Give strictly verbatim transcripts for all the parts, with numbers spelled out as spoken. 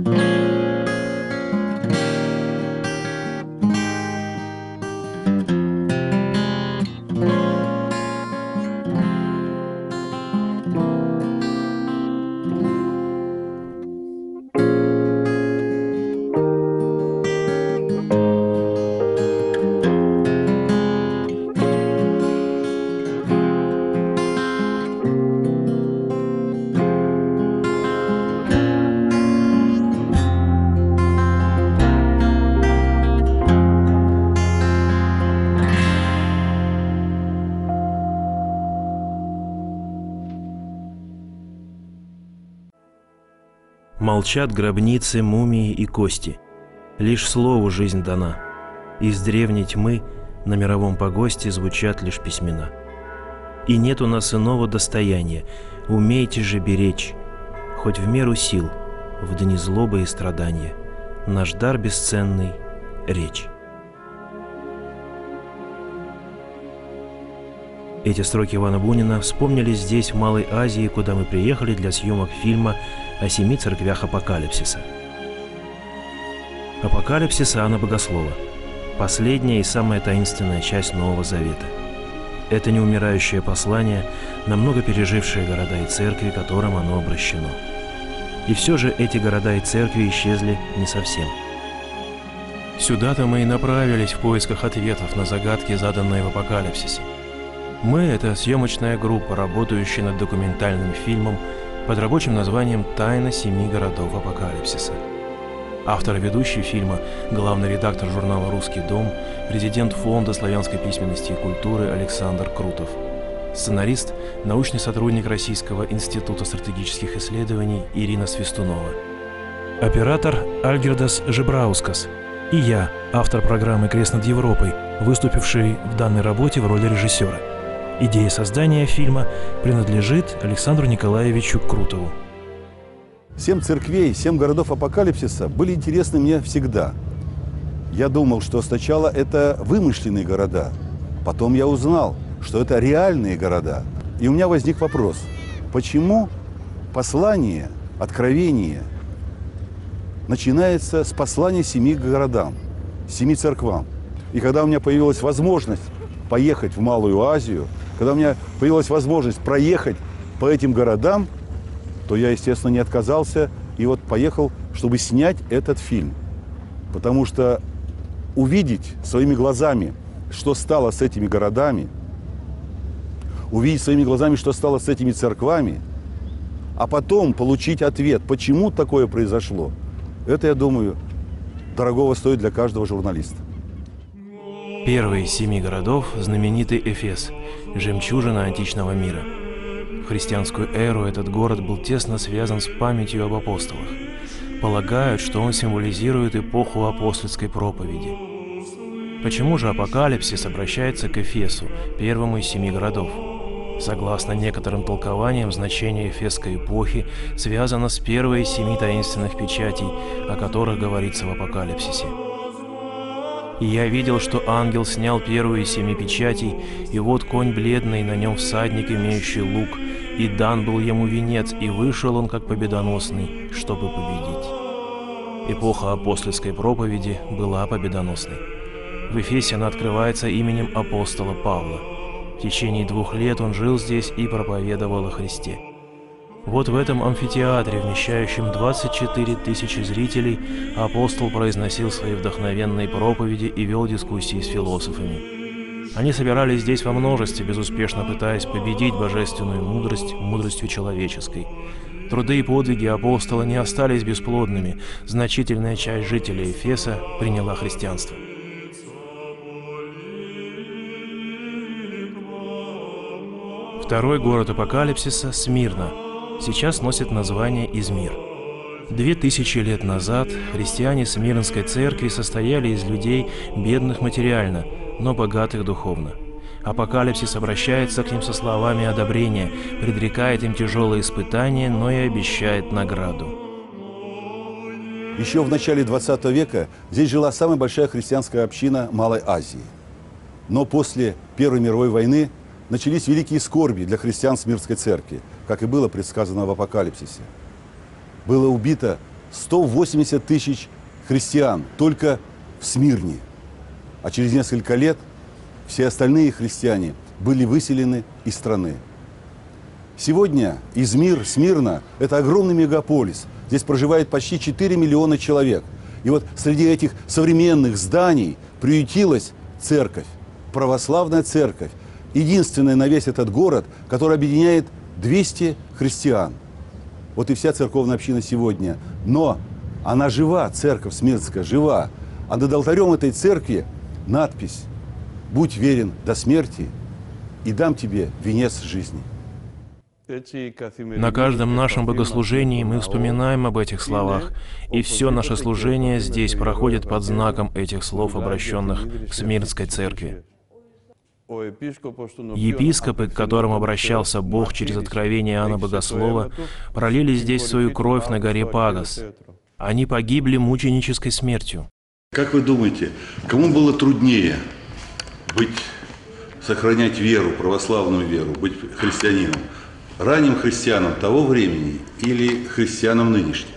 Молчат гробницы, мумии и кости. Лишь слову жизнь дана. Из древней тьмы на мировом погосте звучат лишь письмена. И нет у нас иного достояния, умейте же беречь, хоть в меру сил, в дни злобы и страдания, наш дар бесценный — речь. Эти строки Ивана Бунина вспомнили здесь, в Малой Азии, куда мы приехали для съемок фильма о семи церквях Апокалипсиса. Апокалипсис Иоанна Богослова – последняя и самая таинственная часть Нового Завета. Это неумирающее послание, намного пережившее города и церкви, к которым оно обращено. И все же эти города и церкви исчезли не совсем. Сюда-то мы и направились в поисках ответов на загадки, заданные в Апокалипсисе. Мы – это съемочная группа, работающая над документальным фильмом под рабочим названием «Тайна семи городов Апокалипсиса». Автор и ведущий фильма, главный редактор журнала «Русский дом», президент Фонда славянской письменности и культуры Александр Крутов. Сценарист, научный сотрудник Российского института стратегических исследований Ирина Свистунова. Оператор Альгердас Жебраускас. И я, автор программы «Крест над Европой», выступивший в данной работе в роли режиссера. Идея создания фильма принадлежит Александру Николаевичу Крутову. Семь церквей, семь городов Апокалипсиса были интересны мне всегда. Я думал, что сначала это вымышленные города. Потом я узнал, что это реальные города. И у меня возник вопрос, почему послание, откровение начинается с послания семи городам, семи церквам. И когда у меня появилась возможность поехать в Малую Азию, когда у меня появилась возможность проехать по этим городам, то я, естественно, не отказался и вот поехал, чтобы снять этот фильм. Потому что увидеть своими глазами, что стало с этими городами, увидеть своими глазами, что стало с этими церквами, а потом получить ответ, почему такое произошло, это, я думаю, дорогого стоит для каждого журналиста. Первый из семи городов – знаменитый Эфес, жемчужина античного мира. В христианскую эру этот город был тесно связан с памятью об апостолах. Полагают, что он символизирует эпоху апостольской проповеди. Почему же Апокалипсис обращается к Эфесу, первому из семи городов? Согласно некоторым толкованиям, значение Эфесской эпохи связано с первой из семи таинственных печатей, о которых говорится в Апокалипсисе. И я видел, что ангел снял первую из семи печатей, и вот конь бледный, на нем всадник, имеющий лук, и дан был ему венец, и вышел он как победоносный, чтобы победить. Эпоха апостольской проповеди была победоносной. В Эфесе она открывается именем апостола Павла. В течение двух лет он жил здесь и проповедовал о Христе. Вот в этом амфитеатре, вмещающем двадцать четыре тысячи зрителей, апостол произносил свои вдохновенные проповеди и вел дискуссии с философами. Они собирались здесь во множестве, безуспешно пытаясь победить божественную мудрость мудростью человеческой. Труды и подвиги апостола не остались бесплодными, значительная часть жителей Эфеса приняла христианство. Второй город Апокалипсиса – Смирна. Сейчас носит название Измир. Две тысячи лет назад христиане Смирнской церкви состояли из людей, бедных материально, но богатых духовно. Апокалипсис обращается к ним со словами одобрения, предрекает им тяжелые испытания, но и обещает награду. Еще в начале двадцатого века здесь жила самая большая христианская община Малой Азии. Но после Первой мировой войны начались великие скорби для христиан Смирнской церкви, как и было предсказано в Апокалипсисе. Было убито сто восемьдесят тысяч христиан только в Смирне. А через несколько лет все остальные христиане были выселены из страны. Сегодня Измир, Смирна – это огромный мегаполис. Здесь проживает почти четыре миллиона человек. И вот среди этих современных зданий приютилась церковь, православная церковь. Единственная на весь этот город, которая объединяет двести христиан. Вот и вся церковная община сегодня. Но она жива, церковь Смирнская, жива. А над алтарем этой церкви надпись: «Будь верен до смерти, и дам тебе венец жизни». На каждом нашем богослужении мы вспоминаем об этих словах, и все наше служение здесь проходит под знаком этих слов, обращенных к Смирнской церкви. Епископы, к которым обращался Бог через откровение Иоанна Богослова, пролили здесь свою кровь на горе Пагос. Они погибли мученической смертью. Как вы думаете, кому было труднее быть, сохранять веру, православную веру, быть христианином? Ранним христианам того времени или христианам нынешним?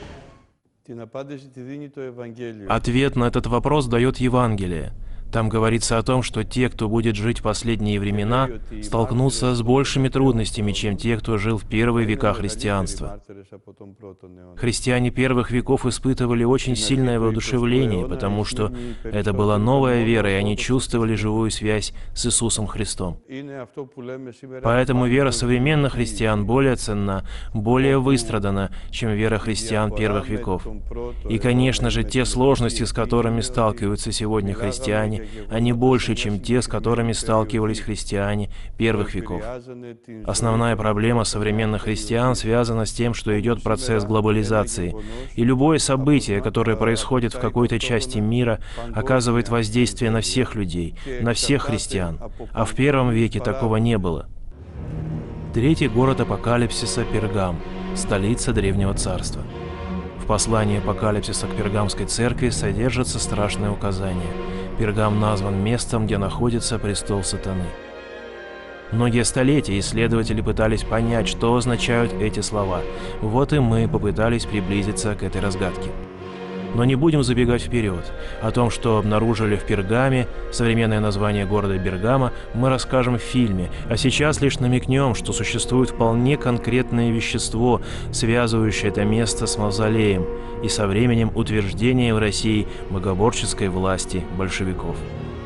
Ответ на этот вопрос дает Евангелие. Там говорится о том, что те, кто будет жить в последние времена, столкнутся с большими трудностями, чем те, кто жил в первые века христианства. Христиане первых веков испытывали очень сильное воодушевление, потому что это была новая вера, и они чувствовали живую связь с Иисусом Христом. Поэтому вера современных христиан более ценна, более выстрадана, чем вера христиан первых веков. И, конечно же, те сложности, с которыми сталкиваются сегодня христиане, они больше, чем те, с которыми сталкивались христиане первых веков. Основная проблема современных христиан связана с тем, что идет процесс глобализации, и любое событие, которое происходит в какой-то части мира, оказывает воздействие на всех людей, на всех христиан, а в первом веке такого не было. Третий город апокалипсиса – Пергам, столица Древнего Царства. В послании апокалипсиса к Пергамской церкви содержится страшное указание. Пергам назван местом, где находится престол сатаны. Многие столетия исследователи пытались понять, что означают эти слова. Вот и мы попытались приблизиться к этой разгадке. Но не будем забегать вперед. О том, что обнаружили в Пергаме, современное название города Бергама, мы расскажем в фильме, а сейчас лишь намекнем, что существует вполне конкретное вещество, связывающее это место с мавзолеем и со временем утверждения в России богоборческой власти большевиков.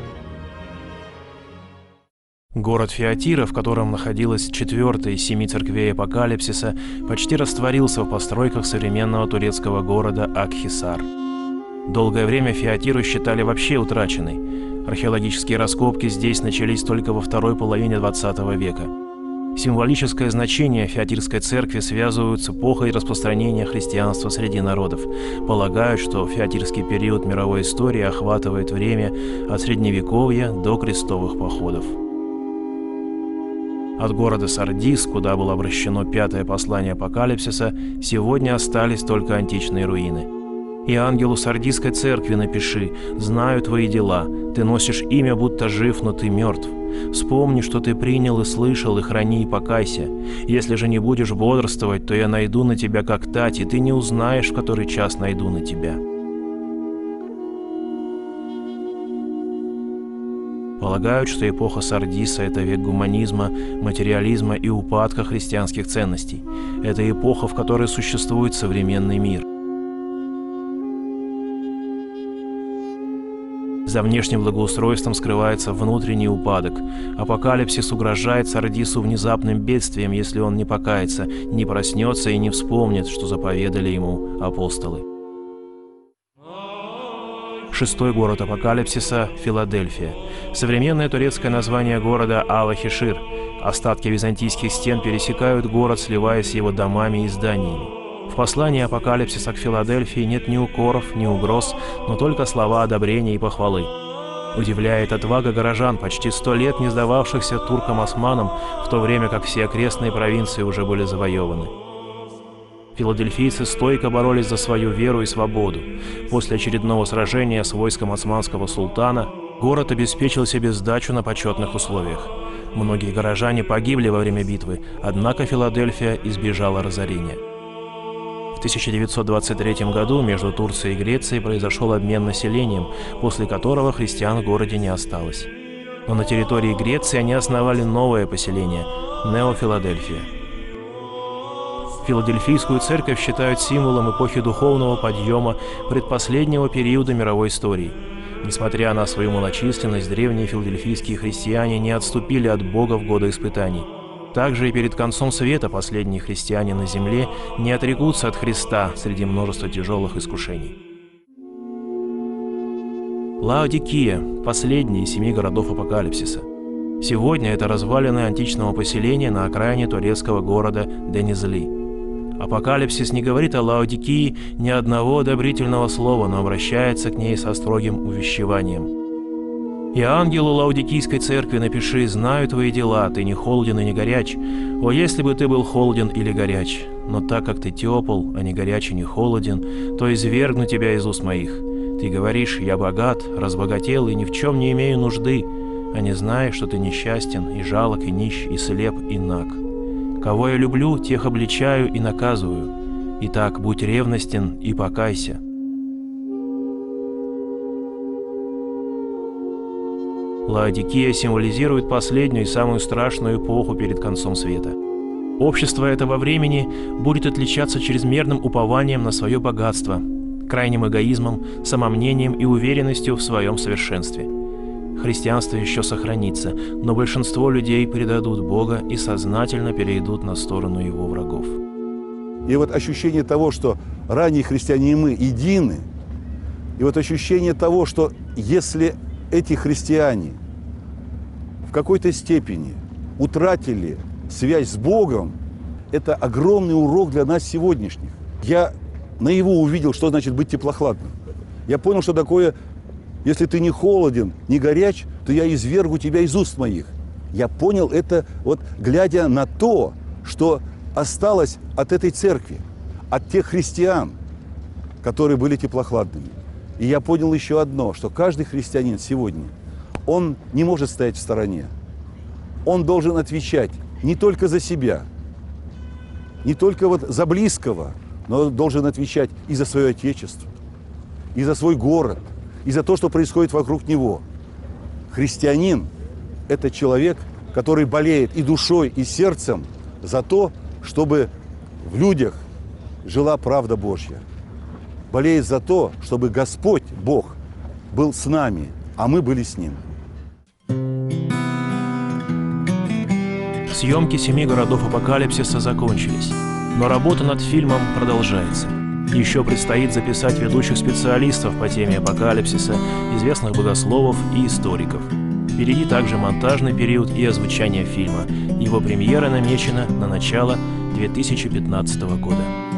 Город Фиатира, в котором находилась четвертая из семи церквей апокалипсиса, почти растворился в постройках современного турецкого города Акхисар. Долгое время Фиатиру считали вообще утраченной. Археологические раскопки здесь начались только во второй половине двадцатого века. Символическое значение Фиатирской церкви связывают с эпохой распространения христианства среди народов. Полагают, что фиатирский период мировой истории охватывает время от Средневековья до крестовых походов. От города Сардис, куда было обращено пятое послание апокалипсиса, сегодня остались только античные руины. «И ангелу Сардисской церкви напиши: знаю твои дела, ты носишь имя, будто жив, но ты мертв. Вспомни, что ты принял и слышал, и храни, и покайся. Если же не будешь бодрствовать, то я найду на тебя как тать, и ты не узнаешь, в который час найду на тебя». Полагают, что эпоха Сардиса – это век гуманизма, материализма и упадка христианских ценностей. Это эпоха, в которой существует современный мир. За внешним благоустройством скрывается внутренний упадок. Апокалипсис угрожает Сардису внезапным бедствием, если он не покается, не проснется и не вспомнит, что заповедали ему апостолы. Шестой город апокалипсиса – Филадельфия. Современное турецкое название города Алахишир. Остатки византийских стен пересекают город, сливаясь с его домами и зданиями. В послании апокалипсиса к Филадельфии нет ни укоров, ни угроз, но только слова одобрения и похвалы. Удивляет отвага горожан, почти сто лет не сдававшихся туркам-османам, в то время как все окрестные провинции уже были завоеваны. Филадельфийцы стойко боролись за свою веру и свободу. После очередного сражения с войском османского султана город обеспечил себе сдачу на почетных условиях. Многие горожане погибли во время битвы, однако Филадельфия избежала разорения. В В тысяча девятьсот двадцать третьем году между Турцией и Грецией произошел обмен населением, после которого христиан в городе не осталось. Но на территории Греции они основали новое поселение – Неофиладельфия. Филадельфийскую церковь считают символом эпохи духовного подъема предпоследнего периода мировой истории. Несмотря на свою малочисленность, древние филадельфийские христиане не отступили от Бога в годы испытаний. Также и перед концом света последние христиане на земле не отрекутся от Христа среди множества тяжелых искушений. Лаодикия – последний из семи городов Апокалипсиса. Сегодня это развалины античного поселения на окраине турецкого города Денизли. Апокалипсис не говорит о Лаодикии ни одного одобрительного слова, но обращается к ней со строгим увещеванием. «И ангелу Лаодикийской церкви напиши: знаю твои дела, ты не холоден и не горяч. О, если бы ты был холоден или горяч! Но так как ты тепл, а не горяч и не холоден, то извергну тебя из уст моих. Ты говоришь: я богат, разбогател и ни в чем не имею нужды, а не знаешь, что ты несчастен, и жалок, и нищ, и слеп, и наг. Кого я люблю, тех обличаю и наказываю. Итак, будь ревностен и покайся». Лаодикия символизирует последнюю и самую страшную эпоху перед концом света. Общество этого времени будет отличаться чрезмерным упованием на свое богатство, крайним эгоизмом, самомнением и уверенностью в своем совершенстве. Христианство еще сохранится, но большинство людей предадут Бога и сознательно перейдут на сторону его врагов. И вот ощущение того, что ранние христиане и мы едины, и вот ощущение того, что если эти христиане в какой-то степени утратили связь с Богом, это огромный урок для нас сегодняшних. Я наяву увидел, что значит быть теплохладным. Я понял, что такое: если ты не холоден, не горяч, то я извергу тебя из уст моих. Я понял это, вот глядя на то, что осталось от этой церкви, от тех христиан, которые были теплохладными. И я понял еще одно, что каждый христианин сегодня, он не может стоять в стороне. Он должен отвечать не только за себя, не только вот за близкого, но он должен отвечать и за свое отечество, и за свой город, и за то, что происходит вокруг него. Христианин – это человек, который болеет и душой, и сердцем за то, чтобы в людях жила правда Божья. Болеет за то, чтобы Господь, Бог, был с нами, а мы были с Ним. Съемки семи городов Апокалипсиса закончились, но работа над фильмом продолжается. Еще предстоит записать ведущих специалистов по теме Апокалипсиса, известных богословов и историков. Впереди также монтажный период и озвучание фильма. Его премьера намечена на начало две тысячи пятнадцатого года.